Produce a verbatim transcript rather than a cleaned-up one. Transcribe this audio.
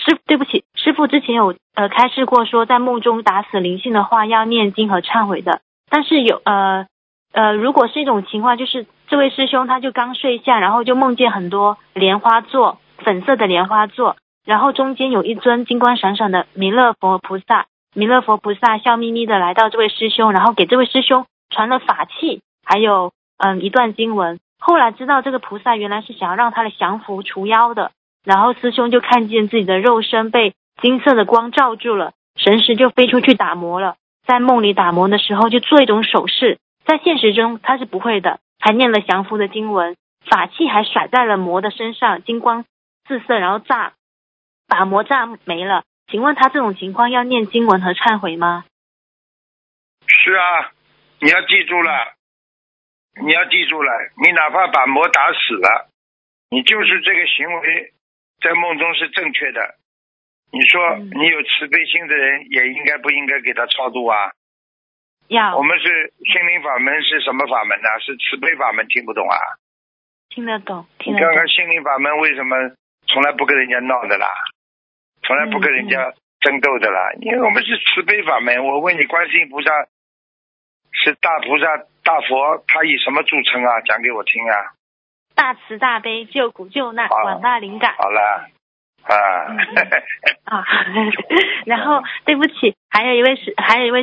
师对不起，师父之前有呃开示过说，在梦中打死灵性的话要念经和忏悔的。但是有呃呃，如果是一种情况，就是这位师兄他就刚睡下，然后就梦见很多莲花座，粉色的莲花座，然后中间有一尊金光闪闪的弥勒佛菩萨，弥勒佛菩萨笑眯眯的来到这位师兄，然后给这位师兄传了法器，还有嗯一段经文。后来知道这个菩萨原来是想要让他的降服除妖的，然后师兄就看见自己的肉身被金色的光罩住了，神识就飞出去打磨了。在梦里打磨的时候就做一种手势，在现实中他是不会的，还念了降服的经文，法器还甩在了魔的身上，金光四射，然后炸把魔炸没了。请问他这种情况要念经文和忏悔吗？ 是啊，你要记住了，你要记住了，你哪怕把魔打死了，你就是这个行为在梦中是正确的。你说你有慈悲心的人也应该不应该给他超度啊？ 要。 我们是心灵法门，是什么法门呢？是慈悲法门，听不懂啊？ 听得懂，听得懂。 你看看心灵法门为什么从来不跟人家闹的啦，从来不跟人家争斗的啦？嗯嗯、因为我们是慈悲法门。我问你，观世音菩萨是大菩萨大佛，他以什么著称啊？讲给我听啊！ 大慈大悲，救苦救难，广大灵感。 好了。啊， 嗯、啊，然后对不起，还有一位是，还有一位。